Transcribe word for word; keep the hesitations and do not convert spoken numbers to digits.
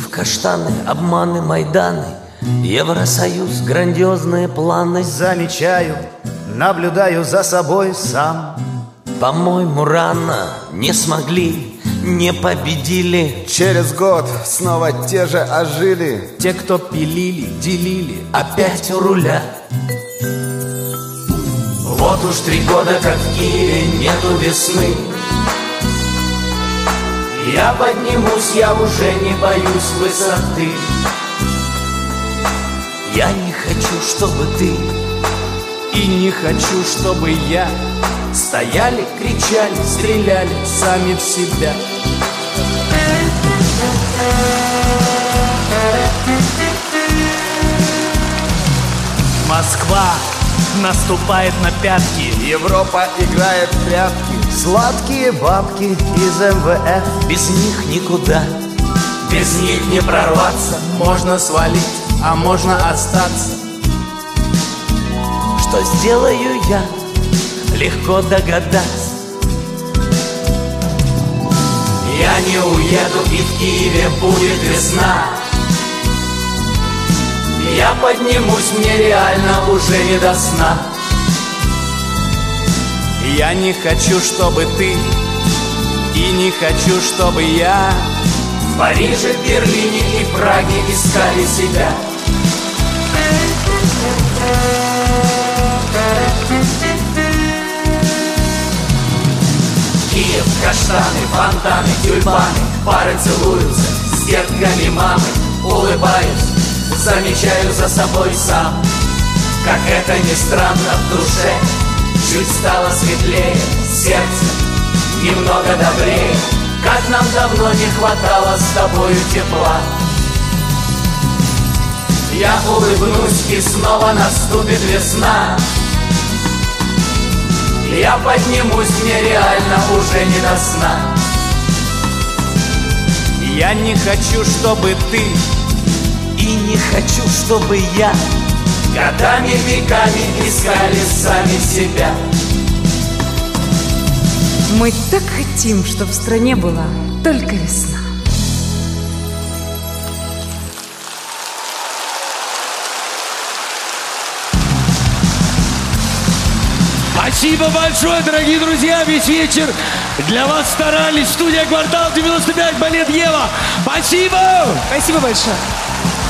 Киев, каштаны, обманы, майданы, Евросоюз, грандиозные планы. Замечаю, наблюдаю за собой сам. По-моему, рано не смогли, не победили. Через год снова те же ожили. Те, кто пилили, делили, опять у руля. Вот уж три года, как в Киеве нету весны. Я поднимусь, я уже не боюсь высоты. Я не хочу, чтобы ты и не хочу, чтобы я стояли, кричали, стреляли сами в себя. Москва наступает на пятки. Европа играет в прятки. Сладкие бабки из эм вэ эф. Без них никуда, без них не прорваться. Можно свалить, а можно остаться. Что сделаю я, легко догадаться. Я не уеду, и в Киеве будет весна. Я поднимусь, мне реально уже не до сна. Я не хочу, чтобы ты, и не хочу, чтобы я в Париже, Берлине и Праге искали себя. Киев, каштаны, фонтаны, тюльпаны, пары целуются с детками мамы. Улыбаюсь, замечаю за собой сам, как это ни странно, в душе чуть стало светлее, сердце немного добрее. Как нам давно не хватало с тобою тепла. Я улыбнусь, и снова наступит весна. Я поднимусь, мне реально уже не до сна. Я не хочу, чтобы ты, и не хочу, чтобы я годами, веками искали сами себя. Мы так хотим, чтобы в стране была только весна. Спасибо большое, дорогие друзья. Весь вечер для вас старались. Студия «Квартал девяносто пять», балет «Ева». Спасибо! Спасибо большое.